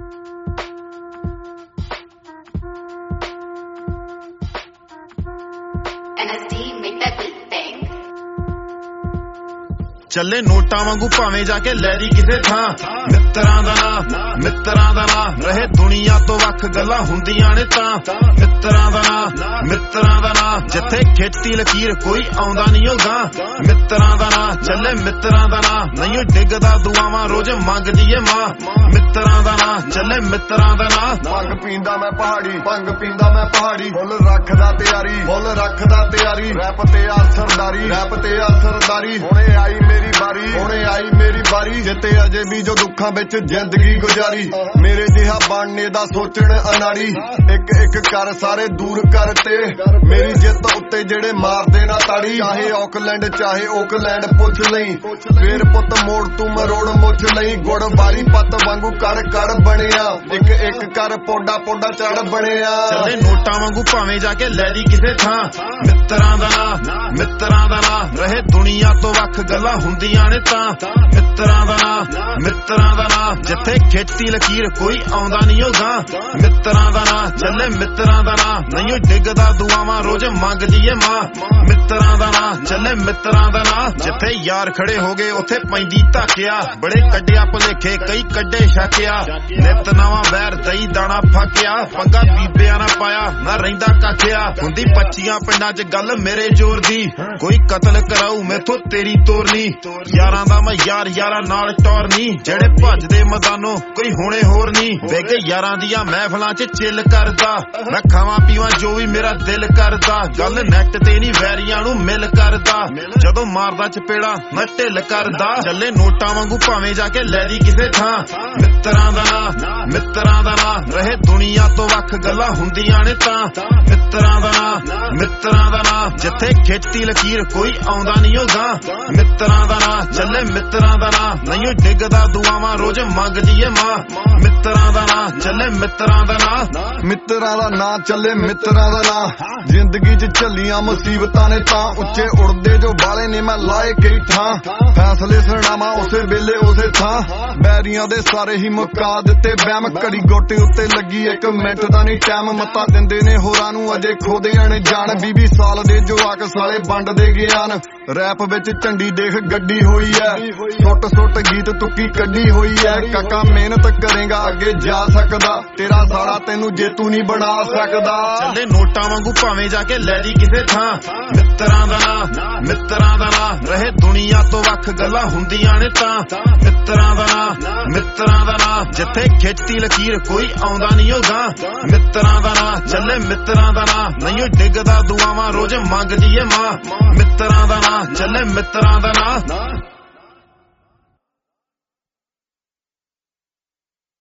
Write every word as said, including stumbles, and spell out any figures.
ਚੱਲੇ ਨੋਟਾਂ ਵਾਂਗੂ ਭਾਵੇਂ ਜਾ ਕੇ ਲੈ ਦੀ ਕਿਸੇ ਥਾਂ ਮਿੱਤਰਾਂ ਦਾ ਨਾਂ ਮਿੱਤਰਾਂ ਦਾ ਨਾਂ ਰਹੇ ਦੁਨੀਆ ਤੋਂ ਵੱਖ ਗੱਲਾਂ ਹੁੰਦੀਆਂ ਨੇ ਤਾਂ ਮਿੱਤਰਾਂ ਦਾ ਨਾਂ ਮਿੱਤਰਾਂ ਦਾ ਨਾਂ ਜਿੱਥੇ ਖੇਤੀ ਲਕੀਰ ਕੋਈ ਆਉਂਦਾ ਨਹੀਂ ਹੋਗਾ ਮਿੱਤਰਾਂ ਦਾ ਨਾਂ ਚੱਲੇ ਮਿੱਤਰਾਂ ਦਾ ਨਾਂ ਨਹੀਂ ਉਹ ਡਿੱਗਦਾ ਦੁਆਵਾਂ ਰੋਜ਼ ਮੰਗਦੀ ਏ ਮਾਂ ਮਿੱਤਰਾਂ ਦਾ ਨਾਂ ਚੱਲੇ ਮਿੱਤਰਾਂ ਦਾ ਨਾਂ ਭੰਗ ਪੀਂਦਾ ਮੈਂ ਪਹਾੜੀ ਭੰਗ ਪੀਂਦਾ ਮੈਂ ਪਹਾੜੀ ਫੁੱਲ ਰੱਖਦਾ ਤਿਆਰੀ ਫੁੱਲ ਰੱਖਦਾ ਤਿਆਰੀ ਰੈਪ ਤੇ ਆ ਸਰਦਾਰੀ ਰੈਪ ਤੇ ਆ ਸਰਦਾਰੀ ਹੁਣੇ ਆਈ ਮੇਰੀ ਬਾਰੀ ਹੁਣੇ ਆਈ ਮੇਰੀ ਬਾਰੀ ਜਿੱਤੇ ਅਜੇ ਵੀ ਜੋ ਦੁੱਖਾਂ ਵਿੱਚ ਜ਼ਿੰਦਗੀ ਗੁਜ਼ਾਰੀ ਮੇਰੇ ਜਿਹਾ ਬਣਨੇ ਦਾ ਸੋਚਣ ਅਨਾੜੀ ਇੱਕ ਇੱਕ ਕਰ ਸਾਰੇ ਦੂਰ ਕਰਤੇ ਮੇਰੀ ਜਿੱਤ ਉੱਤੇ ਜਿਹੜੇ ਮਾਰਦੇ ਨਾ ਤਾੜੀ ਚਾਹੇ ਆਕਲੈਂਡ ਚਾਹੇ ਓਕਲੈਂਡ ਪੁੱਛ ਲਈ ਫੇਰ ਪੁੱਤ ਮੋੜ ਤੂੰ ਮਰੋੜ ਮੁੱਛ ਲਈ ਗੁੜ ਵਾਲੀ ਪੱਤ ਵਾਂਗੂ ਕੜ ਕੜ ਬਣਿਆ ਇੱਕ ਇੱਕ ਕਰ ਪੋਡਾ ਪੋਡਾ ਚੜ ਬਣਿਆ ਚੱਲੇ ਨੋਟਾਂ ਵਾਂਗੂ ਭਾਵੇਂ ਜਾ ਕੇ ਲੈ ਦੀ ਕਿਸੇ ਥਾਂ ਮਿੱਤਰਾਂ ਦਾ ਨਾਂ ਮਿੱਤਰਾਂ ਦਾ ਨਾਂ ਰਹੇ ਦੁਨੀਆ ਤੋਂ ਵੱਖ ਗੱਲਾਂ ਹੁੰਦੀਆਂ ਨੇ ਤਾਂ ਮਿੱਤਰਾਂ ਦਾ ਨਾਂ ਮਿੱਤਰਾਂ ਦਾ ਨਾਂ ਜਿੱਥੇ ਖੇਤੀ ਲਕੀਰ ਕੋਈ ਆਉਂਦਾ ਨਹੀਂ ਹੋਗਾ ਮਿੱਤਰਾਂ ਦਾ ਨਾਂ ਚੱਲੇ ਮਿੱਤਰਾਂ ਦਾ ਨਾਂ ਨਹੀਂ ਉਹ ਡਿੱਗਦਾ ਦੁਆਵਾਂ ਰੋਜ਼ ਮੰਗਦੀ ਏ ਮਾਂ ਮਿੱਤਰਾਂ ਦਾ ਨਾਂ ਚੱਲੇ ਮਿੱਤਰਾਂ ਦਾ ਨਾਂ ਜਿੱਥੇ ਯਾਰ ਖੜੇ ਹੋ ਗਏ ਉੱਥੇ ਪੈਂਦੀ ਧਾਕਿਆ ਬੜੇ ਕੱਢਿਆ ਭਲੇਖੇ ਕਈ ਕੱਢੇ ਛਾਕਿਆ ਨਿੱਤ ਨਵਾਂ ਵੈਰ ਦਈ ਦਾਣਾ ਫਾਕਿਆ ਪੰਗਾ ਬੀਬਿਆਂ ਨਾ ਪਾਇਆ ਨਾ ਰਹਿੰਦਾ ਕਾਖਿਆ ਹੁੰਦੀ ਪੱਚੀਆਂ ਪਿੰਡਾਂ 'ਚ ਗੱਲ ਮੇਰੇ ਜ਼ੋਰ ਦੀ ਕੋਈ ਕਤਲ ਕਰਾਊ ਮੈਥੋਂ ਤੇਰੀ ਤੋਰ ਨੀ ਯਾਰਾਂ ਦਾ ਮੈਂ ਯਾਰ ਯਾਰਾਂ ਨਾਲ ਟੌਰ ਨੀ ਜਿਹੜੇ ਭੱਜਦੇ ਮੈਦਾਨੋਂ ਕੋਈ ਹੁਣੇ ਹੋਰ ਨੀ ਵੇਗੇ ਯਾਰਾਂ ਦੀਆਂ ਮਹਿਫਲਾਂ 'ਚ ਚਿੱਲ ਕਰਦਾ ਮੈਂ ਖਾਵਾਂ ਪੀਵਾਂ ਜੋ ਵੀ ਮੇਰਾ ਦਿਲ ਕਰਦਾ ਗੱਲ ਨੈਟ ਤੇ ਨਹੀਂ ਵੈਰੀਆਂ ਨੂੰ ਮਿਲ ਕਰਦਾ ਜਦੋਂ ਮਾਰਦਾ ਚਪੇੜਾ ਮੈਂ ਢਿੱਲ ਕਰਦਾ ਚੱਲੇ ਨੋਟਾਂ ਵਾਂਗੂ ਭਾਵੇਂ ਜਾ ਕੇ ਲੈ ਦੀ ਕਿਸੇ ਥਾਂ ਮਿੱਤਰਾਂ ਦਾ ਨਾਂ ਮਿੱਤਰਾਂ ਦਾ ਨਾਂ ਰਹੇ ਦੁਨੀਆ ਤੋਂ ਵੱਖ ਗੱਲਾਂ ਹੁੰਦੀਆਂ ਨੇ ਤਾਂ ਮਿੱਤਰਾਂ ਦਾ ਨਾਂ ਮਿੱਤਰਾਂ ਦਾ ਨਾਂ ਜਿੱਥੇ ਖੇਤੀ ਲਕੀਰ ਕੋਈ ਆਉਂਦਾ ਨਹੀਂ ਹੋਗਾ ਮਿੱਤਰਾਂ ਦਾ ਨਾਂ ਚੱਲੇ ਮਿੱਤਰਾਂ ਦਾ ਨਾਂ ਨਹੀਂ ਉਹ ਡਿੱਗਦਾ ਦੁਆਵਾਂ ਰੋਜ਼ ਮੰਗਦੀ ਏ ਮਾਂ ਮਿੱਤਰਾਂ ਦਾ ਨਾਂ ਚੱਲੇ ਮਿੱਤਰਾਂ ਦਾ ਨਾਂ ਮਿੱਤਰਾਂ ਦਾ ਨਾਂ ਚੱਲੇ ਮਿੱਤਰਾਂ ਦਾ ਨਾਂ ਜ਼ਿੰਦਗੀ 'ਚ ਝੱਲੀਆਂ ਮੁਸੀਬਤਾਂ ਨੇ ਤਾਂ ਉੱਚੇ ਉੜਦੇ ਜੋ ਬਾਲੇ ਨੇ ਮੈਂ ਲਾਏ ਕਈ ਥਾਂ ਫੈਸਲੇ ਸੁਣਾਵਾਂ ਉਸੇ ਵੇਲੇ ਉਸੇ ਥਾਂ ਬੈਰੀਆਂ ਦੇ ਸਾਰੇ ਹੀ ਮੁਕਾ ਦਿੱਤੇ ਵਹਿਮ ਘੜੀ ਗੋਟੇ ਉੱਤੇ ਲੱਗੀ ਇੱਕ ਮਿੰਟ ਦਾ ਨਹੀਂ ਟਾਈਮ ਮੱਤਾ ਦਿੰਦੇ ਨੇ ਹੋਰਾਂ ਨੂੰ ਅਜੇ ਖੋਦੇ ਅਣ ਜਾਣ ਵੀਹ ਵੀਹ ਸਾਲ ਦੇ ਜਵਾਕ ਸਾਲੇ ਵੰਡਦੇ ਗਿਆਨ ਰੈਪ ਵਿੱਚ ਝੰਡੀ ਦੇਖ ਗੱਡੀ ਹੋਈ ਐ ਸੁੱਟ ਸੁੱਟ ਗੀਤ ਤੁੱਕੀ ਕੱਢੀ ਹੋਈ ਐ ਕਾਕਾ ਮਿਹਨਤ ਕਰੇਗਾ ਅੱਗੇ ਜਾ ਸਕਦਾ ਤੇਰਾ ਸਾਲਾ ਤੈਨੂੰ ਜੇਤੂ ਨਹੀਂ ਬਣਾ ਸਕਦਾ ਚੱਲੇ ਨੋਟਾਂ ਵਾਂਗੂ ਭਾਵੇਂ ਜਾ ਕੇ ਲੈ ਦੀ ਕਿਸੇ ਥਾਂ ਮਿੱਤਰਾਂ ਦਾ ਨਾਂ ਮਿੱਤਰਾਂ ਦਾ ਨਾਂ ਰਹੇ ਦੁਨੀਆ ਤੋਂ ਵੱਖ ਗੱਲਾਂ ਹੁੰਦੀਆਂ ਨੇ ਤਾਂ ਮਿੱਤਰਾਂ ਦਾ ਨਾਂ ਮਿੱਤਰਾਂ ਦਾ ਨਾਂ ਜਿੱਥੇ ਖੇਤੀ ਲਕੀਰ ਕੋਈ ਆਉਂਦਾ ਨਹੀਂ ਹੋਗਾ ਮਿੱਤਰਾਂ ਦਾ ਨਾਂ ਚੱਲੇ ਮਿੱਤਰਾਂ ਦਾ ਨਾਂ ਨਹੀਂ ਉਹ ਡਿੱਗਦਾ ਦੁਆਵਾਂ ਰੋਜ਼ ਮੰਗਦੀ ਏ ਮਾਂ ਮਿੱਤਰਾਂ ਦਾ ਨਾਂ ਚੱਲੇ ਮਿੱਤਰਾਂ ਦਾ ਨਾਂ